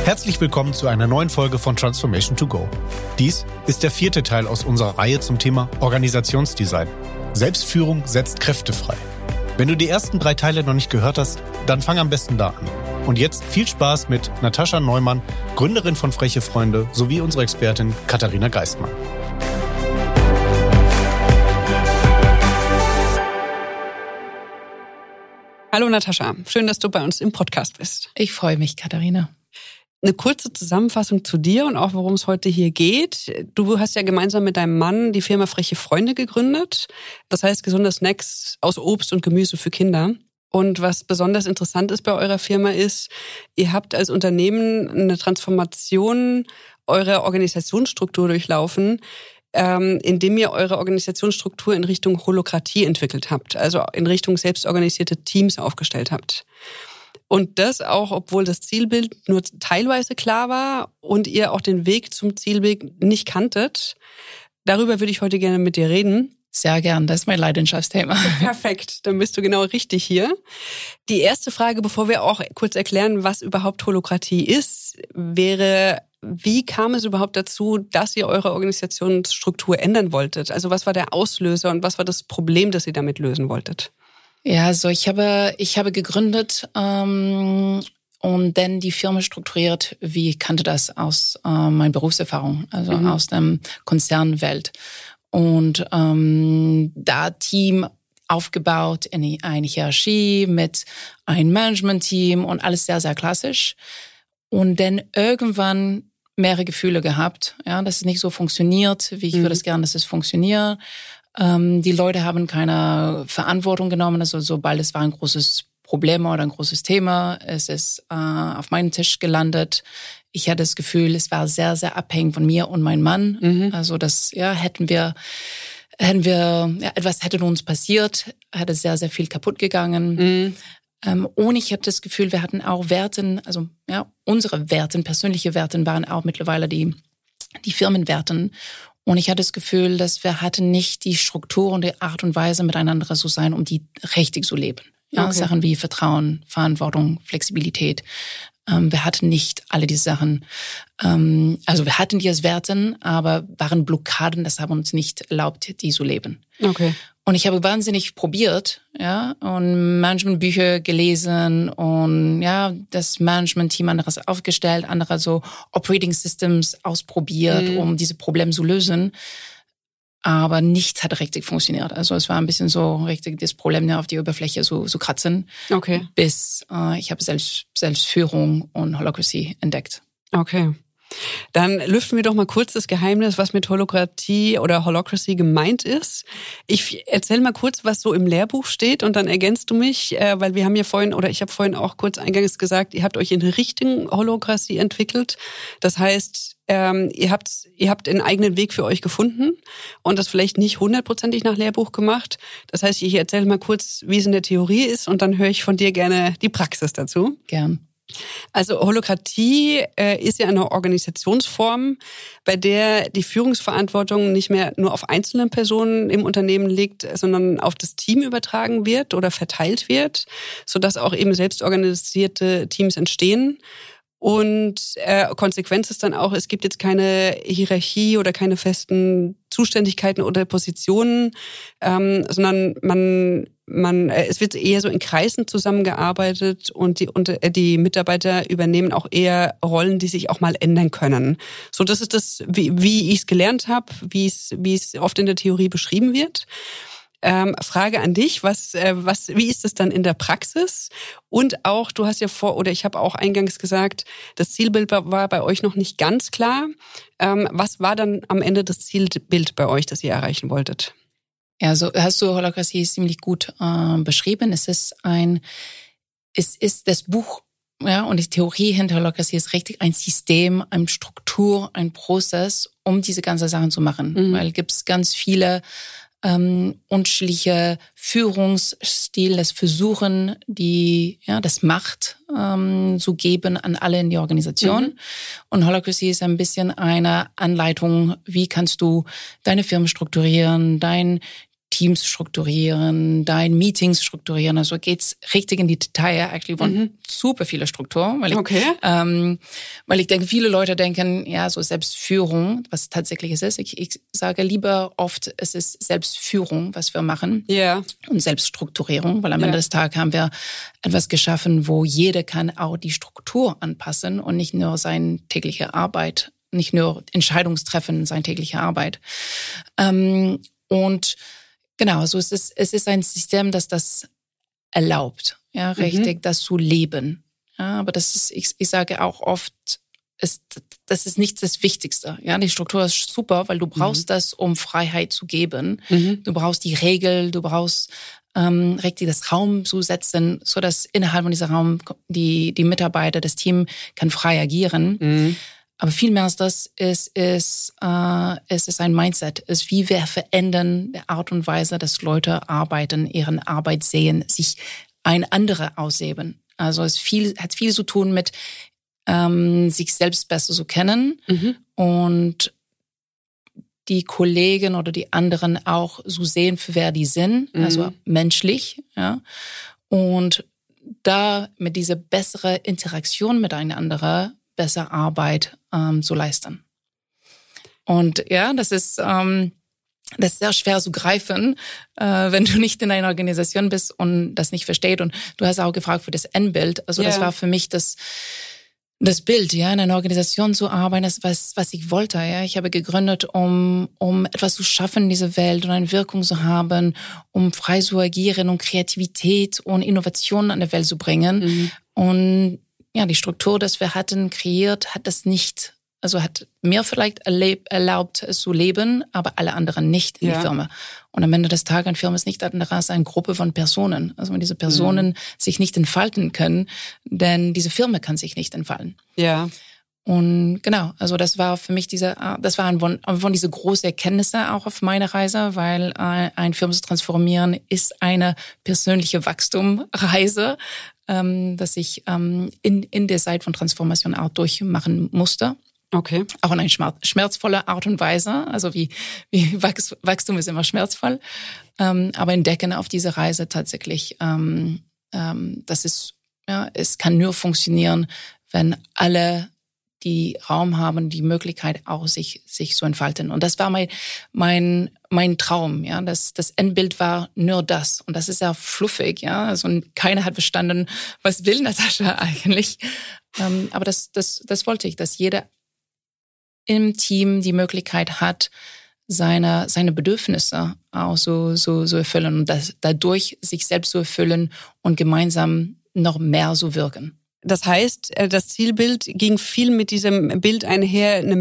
Herzlich willkommen zu einer neuen Folge von Transformation to Go. Dies ist der 4. Teil aus unserer Reihe zum Thema Organisationsdesign. Selbstführung setzt Kräfte frei. Wenn du die ersten 3 Teile noch nicht gehört hast, dann fang am besten da an. Und jetzt viel Spaß mit Natascha Neumann, Gründerin von Freche Freunde, sowie unserer Expertin Katharina Geistmann. Hallo Natascha, schön, dass du bei uns im Podcast bist. Ich freue mich, Katharina. Eine kurze Zusammenfassung zu dir und auch worum es heute hier geht. Du hast ja gemeinsam mit deinem Mann die Firma Freche Freunde gegründet. Das heißt gesunde Snacks aus Obst und Gemüse für Kinder. Und was besonders interessant ist bei eurer Firma ist, ihr habt als Unternehmen eine Transformation eurer Organisationsstruktur durchlaufen, indem ihr eure Organisationsstruktur in Richtung Holokratie entwickelt habt, also in Richtung selbstorganisierte Teams aufgestellt habt. Und das auch, obwohl das Zielbild nur teilweise klar war und ihr auch den Weg zum Zielbild nicht kanntet. Darüber würde ich heute gerne mit dir reden. Sehr gern, das ist mein Leidenschaftsthema. Perfekt, dann bist du genau richtig hier. Die erste Frage, bevor wir auch kurz erklären, was überhaupt Holokratie ist, wäre: Wie kam es überhaupt dazu, dass ihr eure Organisationsstruktur ändern wolltet? Also was war der Auslöser und was war das Problem, das ihr damit lösen wolltet? Ja, also ich habe gegründet und dann die Firma strukturiert, wie ich kannte das aus meiner Berufserfahrung, also aus der Konzernwelt. Und da Team aufgebaut in eine Hierarchie mit einem Management-Team und alles sehr, sehr klassisch. Und dann irgendwann mehrere Gefühle gehabt, ja, dass es nicht so funktioniert, wie ich würde es gerne, dass es funktioniert. Die Leute haben keine Verantwortung genommen, also sobald es war ein großes Problem oder ein großes Thema, es ist auf meinen Tisch gelandet. Ich hatte das Gefühl, es war sehr, sehr abhängig von mir und meinem Mann. Also das, ja, hätten wir etwas hätte uns passiert, hätte sehr, sehr viel kaputt gegangen. Und ich habe das Gefühl, wir hatten auch Werten, also ja, unsere Werten, persönliche Werten waren auch mittlerweile die Firmenwerten. Und ich hatte das Gefühl, dass wir hatten nicht die Struktur und die Art und Weise, miteinander so sein, um die richtig zu leben. Ja, okay. Sachen wie Vertrauen, Verantwortung, Flexibilität. Wir hatten nicht alle diese Sachen. Also wir hatten die als Werten, aber waren Blockaden, das haben uns nicht erlaubt, die zu leben. Okay. Und ich habe wahnsinnig probiert, ja, und Managementbücher gelesen und ja, das Management-Team anderes aufgestellt, andere so Operating Systems ausprobiert, um diese Probleme zu lösen. Aber nichts hat richtig funktioniert. Also es war ein bisschen so richtig das Problem, auf die Oberfläche so kratzen. Okay. Bis ich habe Selbstführung und Holacracy entdeckt. Okay. Dann lüften wir doch mal kurz das Geheimnis, was mit Holokratie oder Holacracy gemeint ist. Ich erzähle mal kurz, was so im Lehrbuch steht und dann ergänzt du mich, weil wir haben ja vorhin, oder ich habe vorhin auch kurz eingangs gesagt, ihr habt euch in Richtung Holacracy entwickelt. Das heißt, ihr habt einen eigenen Weg für euch gefunden und das vielleicht nicht 100%ig nach Lehrbuch gemacht. Das heißt, ich erzähle mal kurz, wie es in der Theorie ist und dann höre ich von dir gerne die Praxis dazu. Gern. Also Holokratie ist ja eine Organisationsform, bei der die Führungsverantwortung nicht mehr nur auf einzelne Personen im Unternehmen liegt, sondern auf das Team übertragen wird oder verteilt wird, sodass auch eben selbstorganisierte Teams entstehen. Und Konsequenz ist dann auch, es gibt jetzt keine Hierarchie oder keine festen Zuständigkeiten oder Positionen, sondern es wird eher so in Kreisen zusammengearbeitet und die Mitarbeiter übernehmen auch eher Rollen, die sich auch mal ändern können. So, das ist das, wie ich es gelernt habe, wie es oft in der Theorie beschrieben wird. Frage an dich, wie ist es dann in der Praxis? Und auch, du hast ja ich habe auch eingangs gesagt, das Zielbild war bei euch noch nicht ganz klar. Was war dann am Ende das Zielbild bei euch, das ihr erreichen wolltet? Ja, so hast du Holacracy ziemlich gut beschrieben. Es ist das Buch, ja, und die Theorie hinter Holacracy ist richtig ein System, eine Struktur, ein Prozess, um diese ganzen Sachen zu machen. Weil gibt es ganz viele unterschiedliche Führungsstil, das Versuchen, das Macht zu geben an alle in die Organisation. Und Holacracy ist ein bisschen eine Anleitung, wie kannst du deine Firma strukturieren, dein Teams strukturieren, dein Meetings strukturieren. Also geht's richtig in die Detail. Actually waren super viele Strukturen, weil ich denke, viele Leute denken, ja, so Selbstführung, was tatsächlich es ist. Ich sage lieber oft, es ist Selbstführung, was wir machen. Ja. Und Selbststrukturierung, weil am Ende des Tages haben wir etwas geschaffen, wo jeder kann auch die Struktur anpassen und nicht nur seine tägliche Arbeit, nicht nur Entscheidungstreffen, seine tägliche Arbeit. Und genau, also es ist ein System, das erlaubt, ja, richtig, das zu leben. Ja, aber das ist, ich sage auch oft, das ist nicht das Wichtigste. Ja, die Struktur ist super, weil du brauchst das, um Freiheit zu geben. Du brauchst die Regel, du brauchst richtig das Raum zu setzen, so dass innerhalb von diesem Raum die Mitarbeiter, das Team kann frei agieren. Aber viel mehr als das es ist ein Mindset, ist wie wir verändern die Art und Weise, dass Leute arbeiten, ihren Arbeit sehen, sich ein andere ausleben. Also es hat viel zu tun mit sich selbst besser zu kennen und die Kollegen oder die anderen auch so sehen, für wer die sind, also menschlich, ja. Und da mit dieser besseren Interaktion miteinander besser Arbeit zu leisten. Und ja, das ist sehr schwer zu greifen, wenn du nicht in einer Organisation bist und das nicht versteht. Und du hast auch gefragt für das Endbild. Also das war für mich das Bild, ja, in einer Organisation zu arbeiten, ist was ich wollte. Ja, ich habe gegründet, um etwas zu schaffen in dieser Welt und eine Wirkung zu haben, um frei zu agieren und Kreativität und Innovation an der Welt zu bringen. Und ja, die Struktur, das wir hatten, kreiert, hat das nicht, also hat mir vielleicht erlaubt, es zu leben, aber alle anderen nicht in die Firma. Und am Ende des Tages, eine Firma ist nicht anders als eine Gruppe von Personen. Also wenn diese Personen sich nicht entfalten können, denn diese Firma kann sich nicht entfalten. Ja. Und genau, also das war für mich diese große Erkenntnisse auch auf meiner Reise, weil eine Firma zu transformieren ist eine persönliche Wachstumsreise, dass ich in der Zeit von Transformation auch durchmachen musste. Okay. Auch in eine schmerzvolle Art und Weise. Also wie Wachstum ist immer schmerzvoll. Aber entdecken auf dieser Reise tatsächlich, das ist, ja, es kann nur funktionieren, wenn alle die Raum haben, die Möglichkeit auch sich zu entfalten. Und das war mein Traum, ja. Das Endbild war nur das. Und das ist ja fluffig, ja. Also keiner hat verstanden, was will Natascha eigentlich. Aber das wollte ich, dass jeder im Team die Möglichkeit hat, seine Bedürfnisse auch so erfüllen und dadurch sich selbst zu erfüllen und gemeinsam noch mehr zu wirken. Das heißt, das Zielbild ging viel mit diesem Bild einher, eine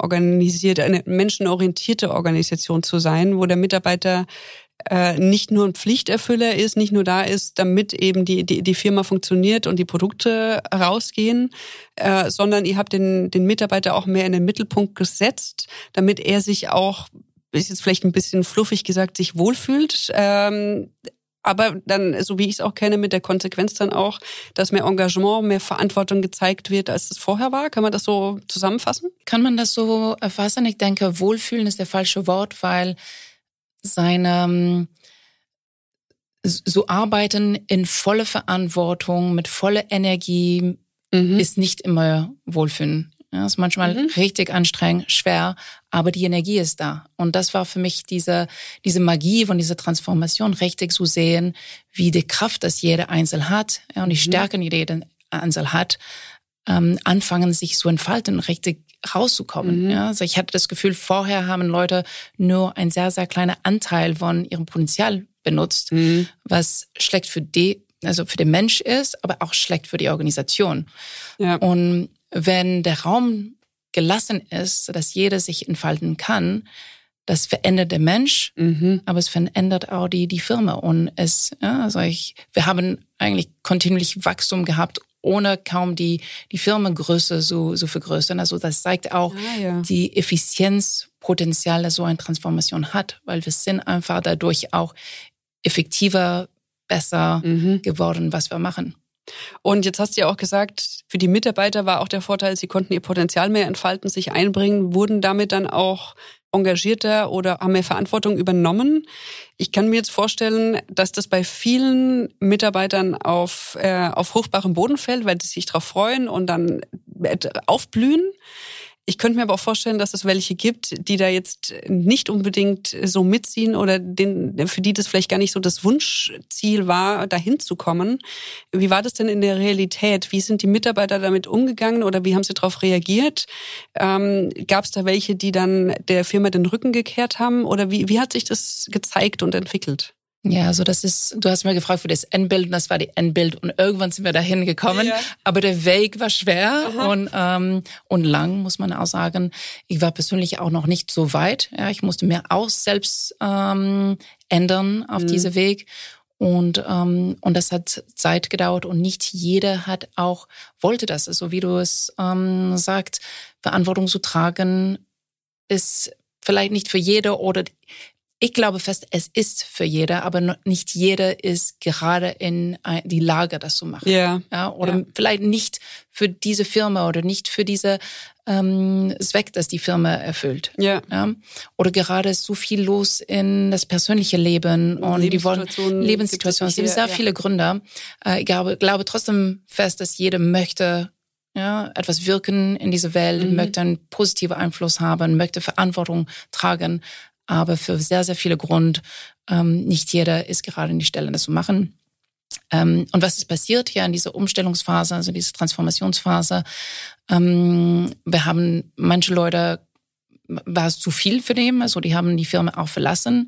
menschenorientierte Organisation zu sein, wo der Mitarbeiter nicht nur ein Pflichterfüller ist, nicht nur da ist, damit eben die Firma funktioniert und die Produkte rausgehen, sondern ihr habt den Mitarbeiter auch mehr in den Mittelpunkt gesetzt, damit er sich auch, ist jetzt vielleicht ein bisschen fluffig gesagt, sich wohlfühlt. Aber dann, so wie ich es auch kenne, mit der Konsequenz dann auch, dass mehr Engagement, mehr Verantwortung gezeigt wird, als es vorher war. Kann man das so zusammenfassen? Kann man das so erfassen? Ich denke, Wohlfühlen ist der falsche Wort, weil so arbeiten in voller Verantwortung, mit voller Energie, ist nicht immer Wohlfühlen. Ja, ist manchmal richtig anstrengend, schwer, aber die Energie ist da. Und das war für mich diese Magie von dieser Transformation, richtig zu sehen, wie die Kraft, das jeder Einzelne hat, ja, und die Stärken, die jeder Einzelne hat, anfangen sich zu entfalten, richtig rauszukommen. Ja, also ich hatte das Gefühl, vorher haben Leute nur einen sehr, sehr kleinen Anteil von ihrem Potenzial benutzt, was schlecht für den Mensch ist, aber auch schlecht für die Organisation. Ja. Und wenn der Raum gelassen ist, sodass jeder sich entfalten kann, das verändert der Mensch, aber es verändert auch die Firma. Und wir haben eigentlich kontinuierlich Wachstum gehabt, ohne kaum die Firmengröße so vergrößern. Also das zeigt auch die Effizienzpotenzial, das so eine Transformation hat, weil wir sind einfach dadurch auch effektiver, besser geworden, was wir machen. Und jetzt hast du ja auch gesagt, für die Mitarbeiter war auch der Vorteil, sie konnten ihr Potenzial mehr entfalten, sich einbringen, wurden damit dann auch engagierter oder haben mehr Verantwortung übernommen. Ich kann mir jetzt vorstellen, dass das bei vielen Mitarbeitern auf fruchtbarem Boden fällt, weil sie sich darauf freuen und dann aufblühen. Ich könnte mir aber auch vorstellen, dass es welche gibt, die da jetzt nicht unbedingt so mitziehen oder für die das vielleicht gar nicht so das Wunschziel war, dahin zu kommen. Wie war das denn in der Realität? Wie sind die Mitarbeiter damit umgegangen oder wie haben sie darauf reagiert? Gab es da welche, die dann der Firma den Rücken gekehrt haben? Oder wie hat sich das gezeigt und entwickelt? Ja, also du hast mir gefragt für das Endbild und das war die Endbild und irgendwann sind wir dahin gekommen. Ja. Aber der Weg war schwer und lang, muss man auch sagen. Ich war persönlich auch noch nicht so weit. Ja, ich musste mir auch selbst ändern auf diesem Weg. Und das hat Zeit gedauert und nicht jeder wollte das. Also wie du es sagst, Verantwortung zu tragen ist vielleicht nicht für jeder oder ich glaube fest, es ist für jeder, aber nicht jeder ist gerade in die Lage, das zu machen. Yeah. Ja, oder vielleicht nicht für diese Firma oder nicht für diese Zweck, das die Firma erfüllt. Yeah. Ja. Oder gerade ist so viel los in das persönliche Leben und Lebenssituationen. Es gibt sehr viele Gründe. Ich glaube trotzdem fest, dass jeder möchte etwas wirken in dieser Welt, möchte einen positiven Einfluss haben, möchte Verantwortung tragen. Aber für sehr, sehr viele Gründe, nicht jeder ist gerade in die Stelle, das zu machen. Und was ist passiert hier in dieser Umstellungsphase, also diese Transformationsphase? Wir haben manche Leute, war es zu viel für den, also die haben die Firma auch verlassen,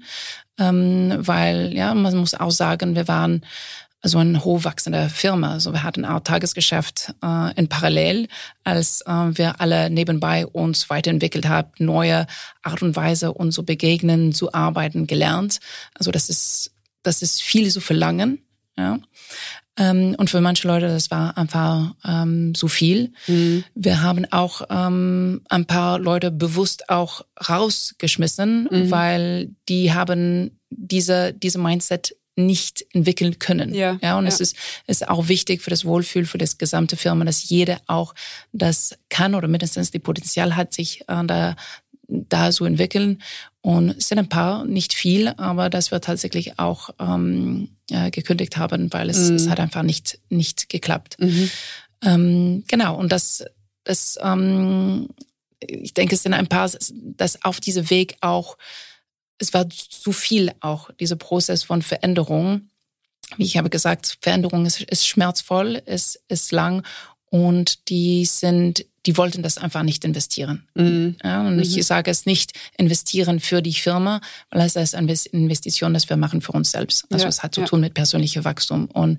weil, man muss auch sagen, wir waren so eine hochwachsende Firma. Also wir hatten auch Tagesgeschäft in Parallel, als wir alle nebenbei uns weiterentwickelt haben, neue Art und Weise uns zu begegnen, zu arbeiten, gelernt. Also das ist viel zu verlangen. Ja. Und für manche Leute, das war einfach so viel. Wir haben auch ein paar Leute bewusst auch rausgeschmissen, weil die haben diese Mindset nicht entwickeln können. Es ist auch wichtig für das Wohlfühl, für das gesamte Firma, dass jeder auch das kann oder mindestens die Potenzial hat, sich da so entwickeln. Und es sind ein paar, nicht viel, aber das wird tatsächlich auch gekündigt haben, weil es hat einfach nicht geklappt. Genau, und das ich denke, es sind ein paar, dass auf diesem Weg auch es war zu viel auch, dieser Prozess von Veränderung. Wie ich habe gesagt, Veränderung ist schmerzvoll, ist lang und die wollten das einfach nicht investieren. Ich sage es nicht investieren für die Firma, weil es ist eine Investition, das wir machen für uns selbst. Also es hat zu tun mit persönlichem Wachstum und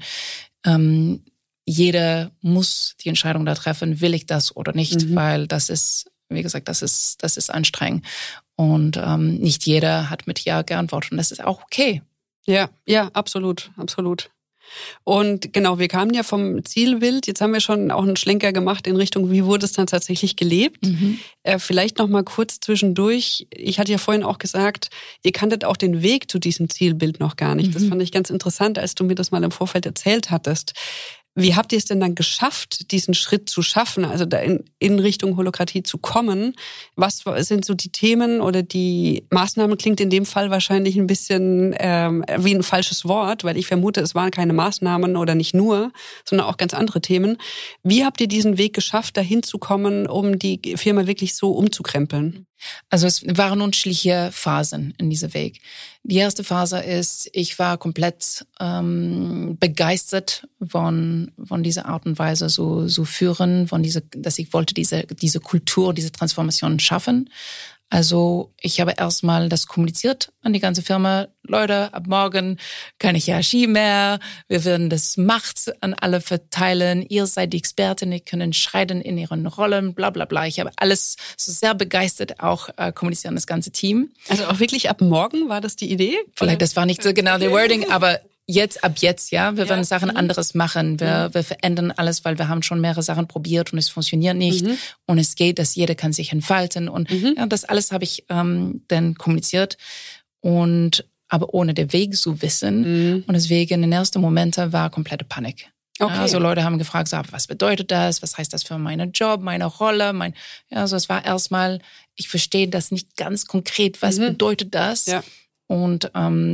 jeder muss die Entscheidung da treffen, will ich das oder nicht, weil das ist, wie gesagt, das ist anstrengend. Und nicht jeder hat mit Ja geantwortet und das ist auch okay. Ja, absolut. Und genau, wir kamen ja vom Zielbild. Jetzt haben wir schon auch einen Schlenker gemacht in Richtung, wie wurde es dann tatsächlich gelebt. Vielleicht noch mal kurz zwischendurch. Ich hatte ja vorhin auch gesagt, ihr kanntet auch den Weg zu diesem Zielbild noch gar nicht. Das fand ich ganz interessant, als du mir das mal im Vorfeld erzählt hattest. Wie habt ihr es denn dann geschafft, diesen Schritt zu schaffen, also da in Richtung Holokratie zu kommen? Was sind so die Themen oder die Maßnahmen? Klingt in dem Fall wahrscheinlich ein bisschen wie ein falsches Wort, weil ich vermute, es waren keine Maßnahmen oder nicht nur, sondern auch ganz andere Themen. Wie habt ihr diesen Weg geschafft, dahin zu kommen, um die Firma wirklich so umzukrempeln? Also es waren unterschiedliche Phasen in diesem Weg. Die erste Phase ist, ich war komplett begeistert von dieser Art und Weise so führen, dass ich wollte diese Kultur, diese Transformation schaffen. Also ich habe erstmal das kommuniziert an die ganze Firma. Leute, ab morgen keine Hierarchie mehr. Wir werden das Macht an alle verteilen. Ihr seid die Experten, ihr könnt entscheiden in ihren Rollen, bla bla bla. Ich habe alles so sehr begeistert auch kommuniziert an das ganze Team. Also auch wirklich ab morgen war das die Idee? Vielleicht das war nicht so genau der Wording, aber ab jetzt, wir werden Sachen anderes machen. Wir verändern alles, weil wir haben schon mehrere Sachen probiert und es funktioniert nicht. Und es geht, dass jeder kann sich entfalten. Und das alles habe ich dann kommuniziert. Aber ohne den Weg zu wissen. Und deswegen in den ersten Momenten war komplette Panik. Okay. Also Leute haben gefragt, so, was bedeutet das? Was heißt das für meinen Job, meine Rolle? Also es war erstmal, ich verstehe das nicht ganz konkret, was bedeutet das? Ja. Und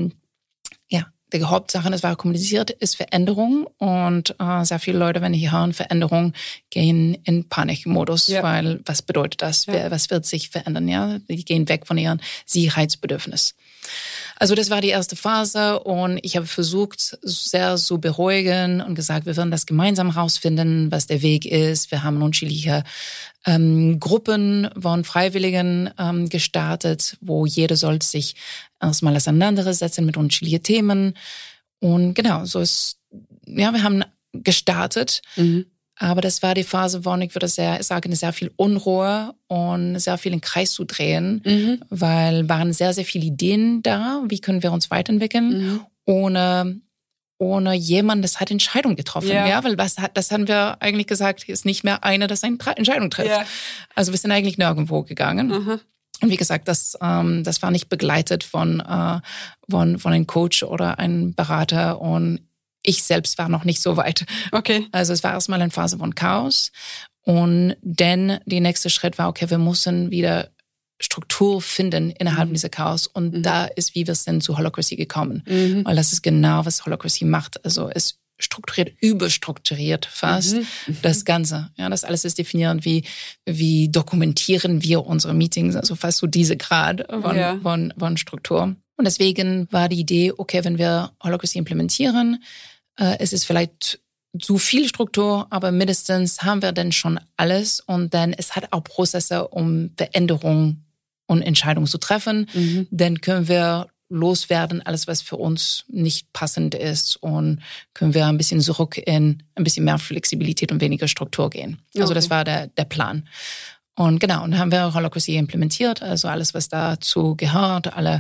die Hauptsache, das war kommuniziert, ist Veränderung. Und sehr viele Leute, wenn die hören Veränderung, gehen in Panikmodus, weil was bedeutet das? Ja. Was wird sich verändern? Ja, die gehen weg von ihrem Sicherheitsbedürfnis. Also das war die erste Phase und ich habe versucht, sehr zu beruhigen und gesagt, wir werden das gemeinsam rausfinden, was der Weg ist. Wir haben unterschiedliche Gruppen von Freiwilligen gestartet, wo jeder soll sich erstmal auseinandersetzen mit unterschiedlichen Themen. Und genau, so ist, wir haben gestartet. Aber das war die Phase, wo ich würde sagen, sehr viel Unruhe und sehr viel im Kreis zu drehen, weil waren sehr, sehr viele Ideen da. Wie können wir uns weiterentwickeln, ohne jemand, das hat Entscheidungen getroffen. Ja, weil das haben wir eigentlich gesagt, ist nicht mehr einer, das eine Entscheidung trifft. Ja. Also wir sind eigentlich nirgendwo gegangen. Und wie gesagt, das war nicht begleitet von einem Coach oder einem Berater und ich selbst war noch nicht so weit. Okay. Also es war erstmal eine Phase von Chaos. Und dann der nächste Schritt war, okay, wir müssen wieder Struktur finden innerhalb dieser Chaos. Und da ist, wie wir sind zu Holacracy gekommen. Weil das ist genau, was Holacracy macht. Also es strukturiert, überstrukturiert fast das Ganze. Ja, das alles ist definiert, wie dokumentieren wir unsere Meetings, also fast so diese Grad von Struktur. Und deswegen war die Idee, okay, wenn wir Holacracy implementieren, es ist vielleicht zu viel Struktur, aber mindestens haben wir dann schon alles und dann es hat auch Prozesse, um Veränderungen und Entscheidungen zu treffen. Dann können wir loswerden, alles, was für uns nicht passend ist und können wir ein bisschen zurück in ein bisschen mehr Flexibilität und weniger Struktur gehen. Also das war der Plan. Und genau, und dann haben wir Holacracy implementiert, also alles, was dazu gehört, alle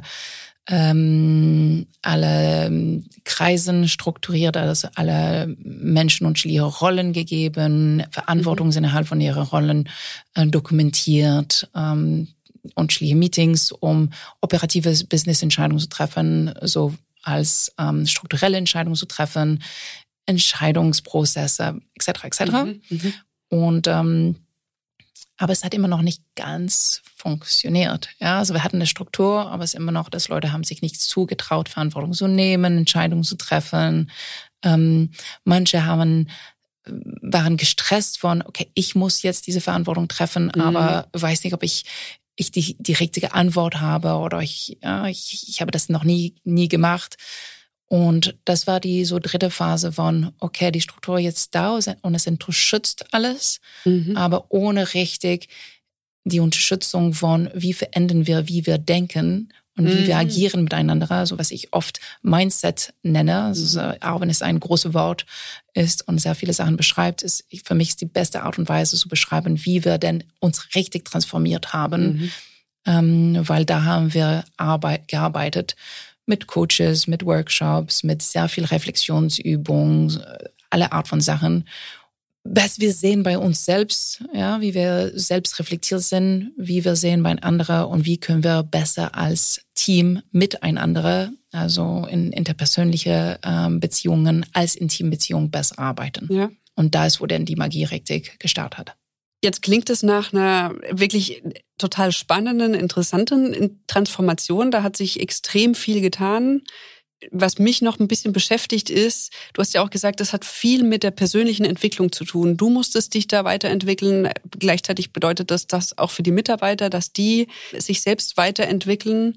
Kreisen strukturiert, also alle Menschen unterschiedliche Rollen gegeben, Verantwortung innerhalb von ihren Rollen dokumentiert, unterschiedliche Meetings, um operative Business-Entscheidungen zu treffen, so als strukturelle Entscheidungen zu treffen, Entscheidungsprozesse etc. Und aber es hat immer noch nicht ganz funktioniert. Ja, also wir hatten eine Struktur, aber es ist immer noch, dass Leute haben sich nicht zugetraut, Verantwortung zu nehmen, Entscheidungen zu treffen. Manche waren gestresst von, okay, ich muss jetzt diese Verantwortung treffen, aber weiß nicht, ob ich die richtige Antwort habe oder ich habe das noch nie gemacht. Und das war die so dritte Phase von, okay, die Struktur jetzt da und es unterstützt alles, aber ohne richtig die Unterstützung von, wie verändern wir, wie wir denken und wie wir agieren miteinander, also was ich oft Mindset nenne, also auch wenn es ein großes Wort ist und sehr viele Sachen beschreibt, ist für mich die beste Art und Weise zu beschreiben, wie wir denn uns richtig transformiert haben, weil da haben wir gearbeitet mit Coaches, mit Workshops, mit sehr viel Reflexionsübungen, alle Art von Sachen. Was wir sehen bei uns selbst, ja, wie wir selbst reflektiert sind, wie wir sehen bei anderen und wie können wir besser als Team miteinander, also in interpersönliche Beziehungen als in Teambeziehungen besser arbeiten. Ja. Und da ist, wo dann die Magie richtig gestartet hat. Jetzt klingt es nach einer wirklich total spannenden, interessanten Transformation. Da hat sich extrem viel getan. Was mich noch ein bisschen beschäftigt ist, du hast ja auch gesagt, das hat viel mit der persönlichen Entwicklung zu tun. Du musstest dich da weiterentwickeln. Gleichzeitig bedeutet das auch für die Mitarbeiter, dass die sich selbst weiterentwickeln.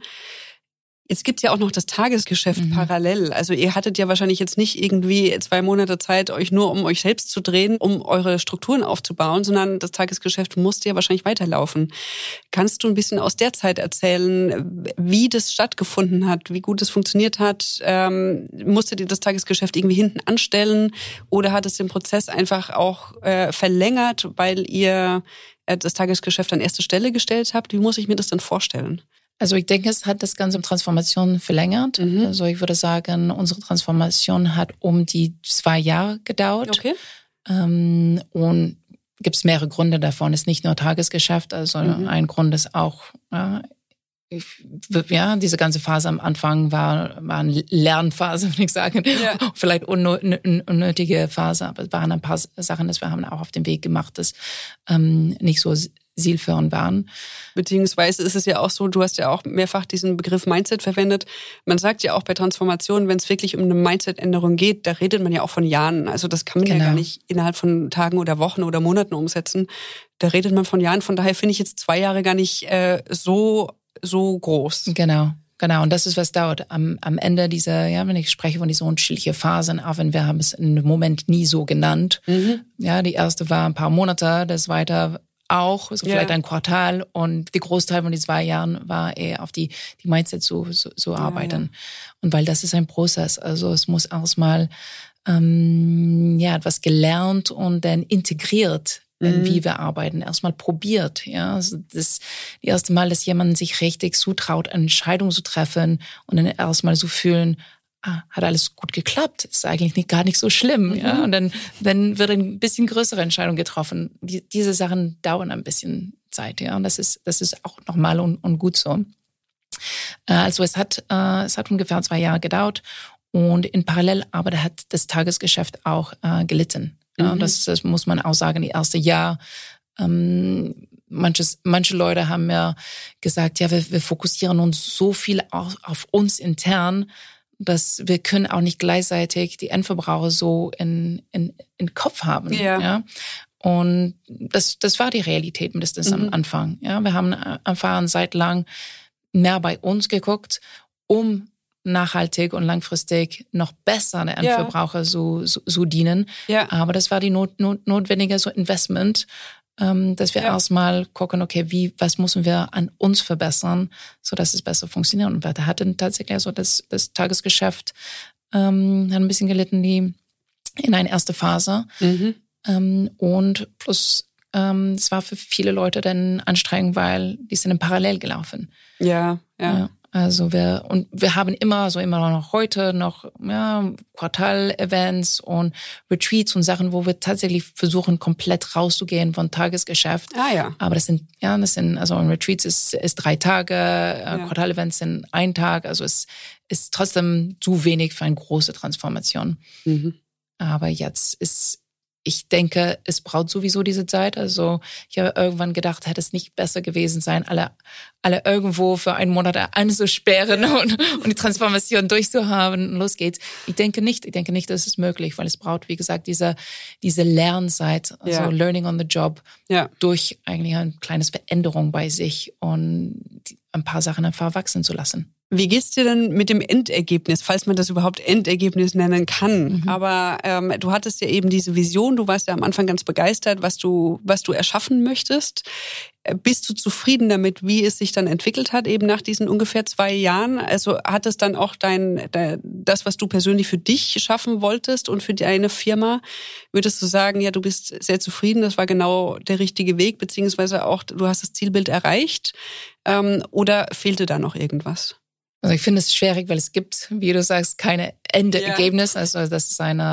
Jetzt gibt's ja auch noch das Tagesgeschäft parallel. Also ihr hattet ja wahrscheinlich jetzt nicht irgendwie 2 Monate Zeit, euch nur um euch selbst zu drehen, um eure Strukturen aufzubauen, sondern das Tagesgeschäft musste ja wahrscheinlich weiterlaufen. Kannst du ein bisschen aus der Zeit erzählen, wie das stattgefunden hat, wie gut es funktioniert hat? Musstet ihr das Tagesgeschäft irgendwie hinten anstellen oder hat es den Prozess einfach auch verlängert, weil ihr das Tagesgeschäft an erste Stelle gestellt habt? Wie muss ich mir das denn vorstellen? Also ich denke, es hat das Ganze Transformation verlängert. Also ich würde sagen, unsere Transformation hat um die 2 Jahre gedauert. Okay. Und gibt es mehrere Gründe davon. Es ist nicht nur Tagesgeschäft, also ein Grund ist auch, diese ganze Phase am Anfang war eine Lernphase, würde ich sagen. Ja. Vielleicht unnötige Phase, aber es waren ein paar Sachen, das wir haben auch auf dem Weg gemacht, das nicht so zielführend waren. Beziehungsweise ist es ja auch so, du hast ja auch mehrfach diesen Begriff Mindset verwendet. Man sagt ja auch bei Transformationen, wenn es wirklich um eine Mindset-Änderung geht, da redet man ja auch von Jahren. Also das kann man ja gar nicht innerhalb von Tagen oder Wochen oder Monaten umsetzen. Da redet man von Jahren. Von daher finde ich jetzt 2 Jahre gar nicht so groß. Genau. Und das ist, was dauert. Am Ende dieser, wenn ich spreche von dieser unterschiedlichen Phasen, auch wenn wir haben es im Moment nie so genannt. Ja, die erste war ein paar Monate, das zweite auch, so vielleicht ein Quartal, und der Großteil von den 2 Jahren war eher auf die Mindset zu arbeiten. Ja. Und weil das ist ein Prozess, also es muss erstmal etwas gelernt und dann integriert, wie wir arbeiten, erstmal probiert. Ja, also das erste Mal, dass jemand sich richtig zutraut, eine Entscheidung zu treffen und dann erstmal so fühlen, hat alles gut geklappt, ist eigentlich gar nicht so schlimm. Ja? Und dann wird ein bisschen größere Entscheidung getroffen. Diese Sachen dauern ein bisschen Zeit, ja. Und das ist auch normal und gut so. Also es hat ungefähr 2 Jahre gedauert, und in Parallel aber hat das Tagesgeschäft auch gelitten. Ja? Das muss man auch sagen, die erste Jahr. Manche Leute haben mir gesagt, ja, wir fokussieren uns so viel auf uns intern, dass wir können auch nicht gleichzeitig die Endverbraucher so in Kopf haben. Ja. Und das war die Realität mindestens am Anfang. Ja, wir haben erfahren seit lang mehr bei uns geguckt, um nachhaltig und langfristig noch besser der Endverbraucher so dienen. Ja. Aber das war die notwendige so Investment, dass wir erstmal gucken, okay, was müssen wir an uns verbessern, so dass es besser funktioniert. Und da hat dann tatsächlich so das Tagesgeschäft hat ein bisschen gelitten, in eine erste Phase. Und plus es war für viele Leute dann anstrengend, weil die sind parallel gelaufen. Ja. Also wir haben immer noch heute noch Quartal-Events und Retreats und Sachen, wo wir tatsächlich versuchen, komplett rauszugehen von Tagesgeschäft. Aber das sind also ein Retreats ist 3 Tage, Quartal-Events sind 1 Tag, also es ist trotzdem zu wenig für eine große Transformation. Aber ich denke, es braucht sowieso diese Zeit. Also ich habe irgendwann gedacht, hätte es nicht besser gewesen sein, alle irgendwo für 1 Monat einzusperren und die Transformation durchzuhaben. Los geht's. Ich denke nicht, dass es möglich, weil es braucht, wie gesagt, diese Lernzeit, also Learning on the Job, durch eigentlich eine kleine Veränderung bei sich und ein paar Sachen einfach wachsen zu lassen. Wie geht's dir denn mit dem Endergebnis, falls man das überhaupt Endergebnis nennen kann? Aber du hattest ja eben diese Vision, du warst ja am Anfang ganz begeistert, was du erschaffen möchtest. Bist du zufrieden damit, wie es sich dann entwickelt hat, eben nach diesen ungefähr 2 Jahren? Also hat es dann auch das, was du persönlich für dich schaffen wolltest und für deine Firma, würdest du sagen, ja, du bist sehr zufrieden, das war genau der richtige Weg, beziehungsweise auch, du hast das Zielbild erreicht, oder fehlte da noch irgendwas? Also ich finde es schwierig, weil es gibt, wie du sagst, keine Endergebnis. Also das ist ein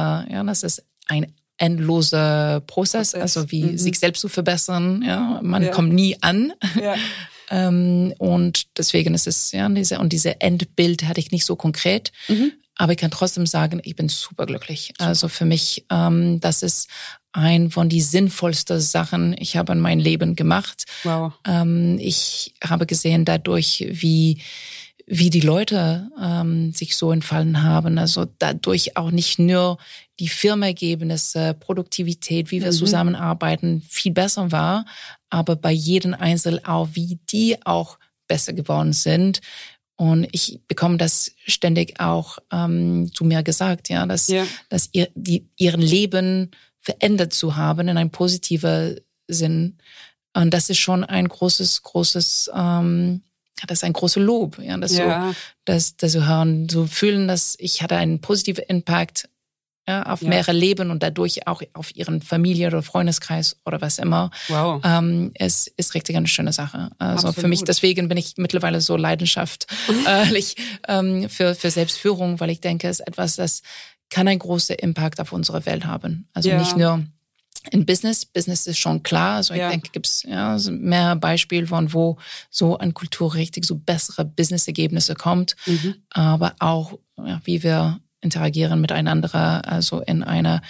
endloser Prozess, also wie sich selbst zu verbessern. Ja, man kommt nie an. Ja. Und deswegen ist es diese Endbild hatte ich nicht so konkret. Aber ich kann trotzdem sagen, ich bin super glücklich. Also für mich, das ist ein von die sinnvollsten Sachen, ich habe in meinem Leben gemacht. Wow. Ich habe gesehen dadurch, wie die Leute sich so entfallen haben. Also dadurch auch nicht nur die Firmenergebnisse, Produktivität, wie wir zusammenarbeiten, viel besser war, aber bei jedem Einzelnen auch, wie die auch besser geworden sind. Und ich bekomme das ständig auch zu mir gesagt, dass ihren Leben verändert zu haben in einem positiven Sinn. Und das ist schon ein großes das ist ein großes Lob, dass so hören, so fühlen, dass ich hatte einen positiven Impact auf mehrere Leben und dadurch auch auf ihren Familie oder Freundeskreis oder was immer. Wow. Es ist richtig eine schöne Sache. Also Absolut. Für mich, deswegen bin ich mittlerweile so leidenschaftlich für Selbstführung, weil ich denke, es ist etwas, das kann einen großen Impact auf unsere Welt haben. Also nicht nur In Business ist schon klar. Also ich denke, gibt's mehr Beispiele von wo so an Kultur richtig so bessere Business-Ergebnisse kommt, aber auch wie wir interagieren miteinander, also in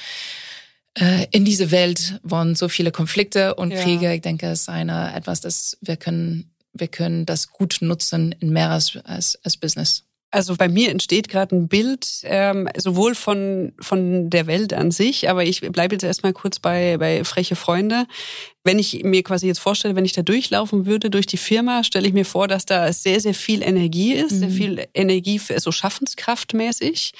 diese Welt von so viele Konflikte und Kriege. Ich denke, es ist etwas, das wir können das gut nutzen in mehr als Business. Also bei mir entsteht gerade ein Bild, sowohl von der Welt an sich, aber ich bleibe jetzt erstmal kurz bei freche Freunde. Wenn ich mir quasi jetzt vorstelle, wenn ich da durchlaufen würde durch die Firma, stelle ich mir vor, dass da sehr, sehr viel Energie ist, sehr viel Energie für so schaffenskraftmäßig,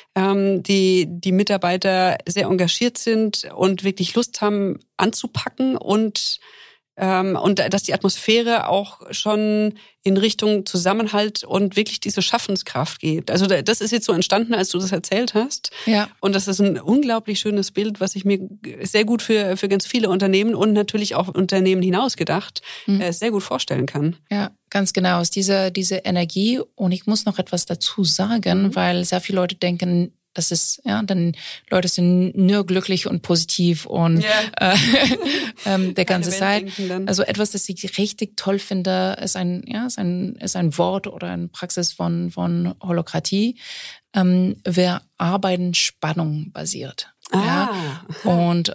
die Mitarbeiter sehr engagiert sind und wirklich Lust haben anzupacken und dass die Atmosphäre auch schon in Richtung Zusammenhalt und wirklich diese Schaffenskraft geht. Also das ist jetzt so entstanden, als du das erzählt hast. Ja. Und das ist ein unglaublich schönes Bild, was ich mir sehr gut für ganz viele Unternehmen und natürlich auch Unternehmen hinaus gedacht sehr gut vorstellen kann. Ja, ganz genau. Es ist diese Energie. Und ich muss noch etwas dazu sagen, weil sehr viele Leute denken, das ist, dann Leute sind nur glücklich und positiv und der ganze Zeit. Also etwas, das ich richtig toll finde, ist ein Wort oder eine Praxis von Holokratie. Wir arbeiten spannungbasiert. Und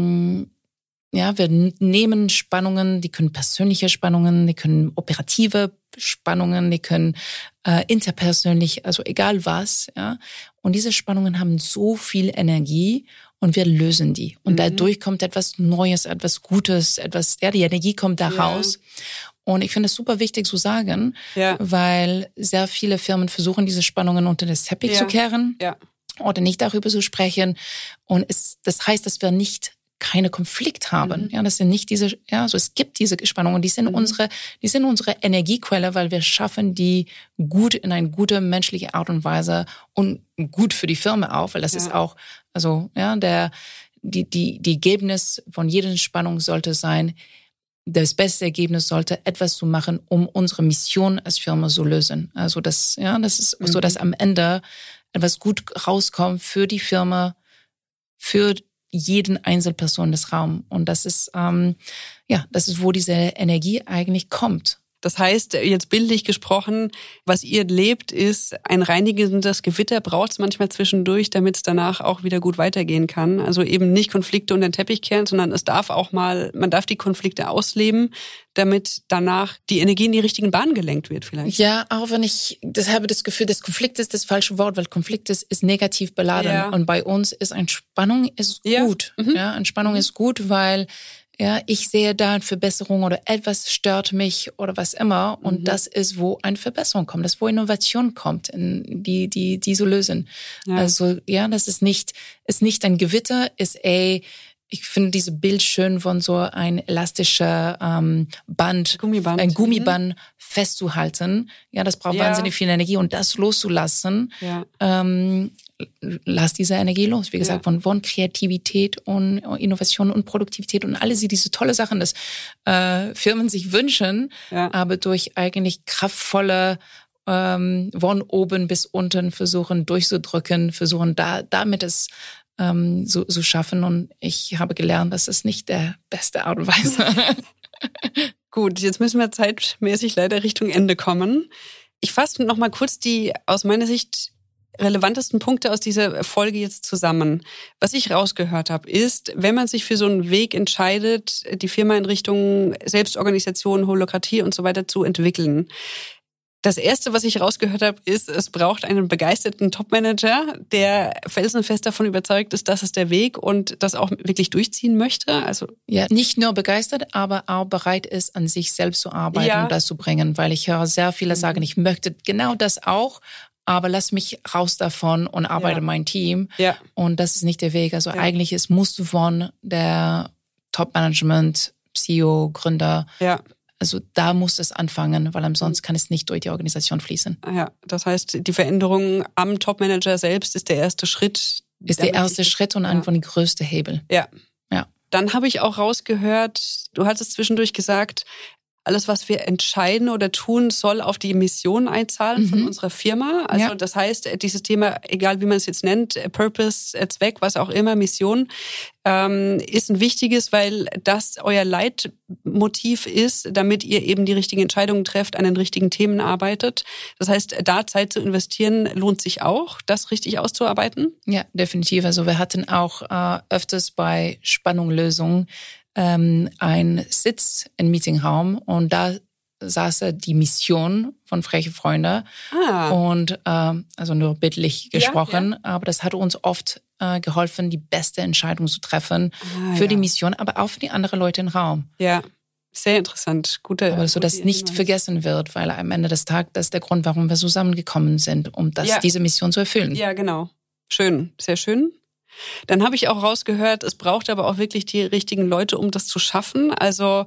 wir nehmen Spannungen, die können persönliche Spannungen, die können operative Spannungen, die können interpersönlich, also egal was, Und diese Spannungen haben so viel Energie und wir lösen die. Und dadurch kommt etwas Neues, etwas Gutes, die Energie kommt da raus. Und ich finde es super wichtig zu sagen, weil sehr viele Firmen versuchen, diese Spannungen unter den Teppich zu kehren oder nicht darüber zu sprechen. Und das heißt, dass wir nicht keine Konflikt haben. Das sind nicht diese, also es gibt diese Spannungen, die sind unsere Energiequelle, weil wir schaffen die gut in eine gute menschliche Art und Weise und gut für die Firma auch, weil das ist auch, also, die Ergebnis von jeder Spannung sollte sein, das beste Ergebnis sollte etwas zu machen, um unsere Mission als Firma zu lösen. Also das ist so, dass am Ende etwas gut rauskommt für die Firma, für jeden Einzelperson des Raums. Und das ist, das ist, wo diese Energie eigentlich kommt. Das heißt, jetzt bildlich gesprochen, was ihr lebt, ist ein reinigendes Gewitter, braucht es manchmal zwischendurch, damit es danach auch wieder gut weitergehen kann. Also eben nicht Konflikte unter den Teppich kehren, sondern man darf die Konflikte ausleben, damit danach die Energie in die richtigen Bahnen gelenkt wird vielleicht. Ja, auch wenn ich habe das Gefühl, das Konflikt ist das falsche Wort, weil Konflikt ist negativ beladen. Ja. Und bei uns ist Entspannung gut. Ja, Entspannung ist gut, weil ich sehe da eine Verbesserung oder etwas stört mich oder was immer. Und das ist, wo eine Verbesserung kommt, das ist, wo Innovation kommt, die so lösen. Ja. Also, das ist nicht ein Gewitter, ich finde dieses Bild schön von so ein elastischer Gummiband. Ein Gummiband festzuhalten. Ja, das braucht wahnsinnig viel Energie und das loszulassen. Ja. Lass diese Energie los. Wie gesagt, von Kreativität und Innovation und Produktivität und alles diese tolle Sachen, das Firmen sich wünschen, aber durch eigentlich kraftvolle von oben bis unten versuchen durchzudrücken, damit es so schaffen. Und ich habe gelernt, das ist nicht der beste Art und Weise. Gut, jetzt müssen wir zeitmäßig leider Richtung Ende kommen. Ich fasse noch mal kurz die aus meiner Sicht relevantesten Punkte aus dieser Folge jetzt zusammen. Was ich rausgehört habe, ist, wenn man sich für so einen Weg entscheidet, die Firma in Richtung Selbstorganisation, Holokratie und so weiter zu entwickeln. Das Erste, was ich rausgehört habe, ist, es braucht einen begeisterten Topmanager, der felsenfest davon überzeugt ist, das ist der Weg und das auch wirklich durchziehen möchte. Also nicht nur begeistert, aber auch bereit ist, an sich selbst zu arbeiten und das zu bringen. Weil ich höre sehr viele sagen, ich möchte genau das auch, aber lass mich raus davon und arbeite mein Team. Ja. Und das ist nicht der Weg. Also eigentlich muss von der Top-Management, CEO, Gründer, also da muss es anfangen, weil ansonsten kann es nicht durch die Organisation fließen. Ja, das heißt, die Veränderung am Top-Manager selbst ist der erste Schritt. Ist der erste Schritt und einfach der größte Hebel. Ja. Dann habe ich auch rausgehört, du hattest zwischendurch gesagt, alles, was wir entscheiden oder tun, soll auf die Mission einzahlen von unserer Firma. Also das heißt, dieses Thema, egal wie man es jetzt nennt, Purpose, Zweck, was auch immer, Mission, ist ein wichtiges, weil das euer Leitmotiv ist, damit ihr eben die richtigen Entscheidungen trefft, an den richtigen Themen arbeitet. Das heißt, da Zeit zu investieren, lohnt sich auch, das richtig auszuarbeiten? Ja, definitiv. Also wir hatten auch öfters bei Spannunglösungen ein Sitz im Meetingraum und da saß die Mission von Freche Freunde und also nur bildlich gesprochen, aber das hat uns oft geholfen, die beste Entscheidung zu treffen für die Mission, aber auch für die anderen Leute im Raum. Ja, sehr interessant. Aber so, dass nicht vergessen wird, weil am Ende des Tages, das ist der Grund, warum wir zusammengekommen sind, um diese Mission zu erfüllen. Ja, genau. Schön, sehr schön. Dann habe ich auch rausgehört, es braucht aber auch wirklich die richtigen Leute, um das zu schaffen. Also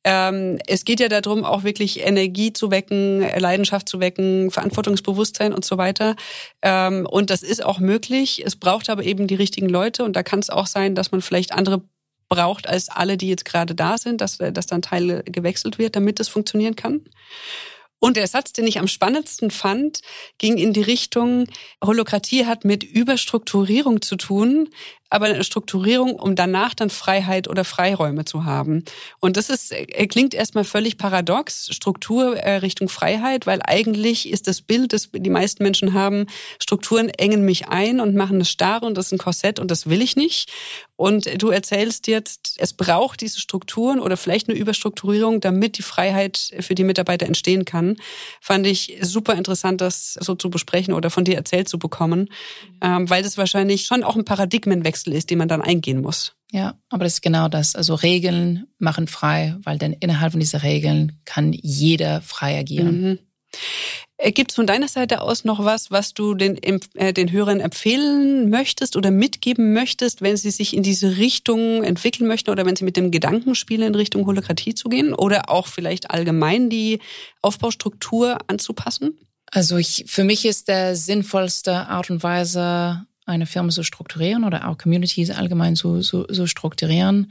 es geht ja darum, auch wirklich Energie zu wecken, Leidenschaft zu wecken, Verantwortungsbewusstsein und so weiter. Und das ist auch möglich. Es braucht aber eben die richtigen Leute. Und da kann es auch sein, dass man vielleicht andere braucht als alle, die jetzt gerade da sind, dass dann Teil gewechselt wird, damit das funktionieren kann. Und der Satz, den ich am spannendsten fand, ging in die Richtung, Holokratie hat mit Überstrukturierung zu tun, aber eine Strukturierung, um danach dann Freiheit oder Freiräume zu haben. Und das klingt erstmal völlig paradox, Struktur Richtung Freiheit, weil eigentlich ist das Bild, das die meisten Menschen haben, Strukturen engen mich ein und machen es starr und das ist ein Korsett und das will ich nicht. Und du erzählst jetzt, es braucht diese Strukturen oder vielleicht eine Überstrukturierung, damit die Freiheit für die Mitarbeiter entstehen kann. Fand ich super interessant, das so zu besprechen oder von dir erzählt zu bekommen, weil das wahrscheinlich schon auch ein Paradigmenwechsel ist, den man dann eingehen muss. Ja, aber das ist genau das. Also Regeln machen frei, weil dann innerhalb von diesen Regeln kann jeder frei agieren. Gibt es von deiner Seite aus noch was du den Hörern empfehlen möchtest oder mitgeben möchtest, wenn sie sich in diese Richtung entwickeln möchten oder wenn sie mit dem Gedanken spielen, in Richtung Holokratie zu gehen oder auch vielleicht allgemein die Aufbaustruktur anzupassen? Also für mich ist der sinnvollste Art und Weise, eine Firma zu strukturieren oder auch Communities allgemein zu strukturieren.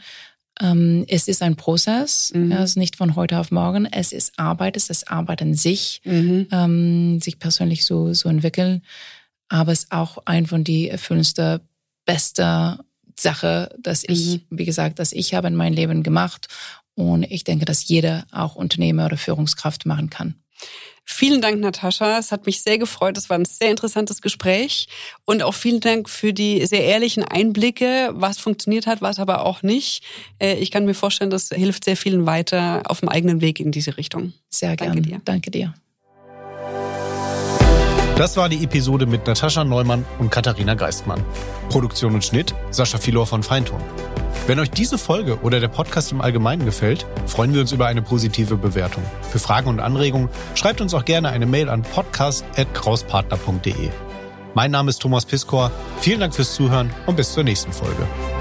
Es ist ein Prozess, es ist nicht von heute auf morgen. Es ist Arbeit, es ist Arbeit an sich, sich persönlich so entwickeln. Aber es ist auch ein von die erfüllendsten, beste Sache, dass ich habe in meinem Leben gemacht. Und ich denke, dass jeder auch Unternehmer oder Führungskraft machen kann. Vielen Dank, Natascha. Es hat mich sehr gefreut. Es war ein sehr interessantes Gespräch. Und auch vielen Dank für die sehr ehrlichen Einblicke, was funktioniert hat, was aber auch nicht. Ich kann mir vorstellen, das hilft sehr vielen weiter auf dem eigenen Weg in diese Richtung. Sehr gerne. Danke dir. Das war die Episode mit Natascha Neumann und Katharina Geistmann. Produktion und Schnitt Sascha Filor von Feinton. Wenn euch diese Folge oder der Podcast im Allgemeinen gefällt, freuen wir uns über eine positive Bewertung. Für Fragen und Anregungen schreibt uns auch gerne eine Mail an podcast@krauspartner.de. Mein Name ist Thomas Piskor. Vielen Dank fürs Zuhören und bis zur nächsten Folge.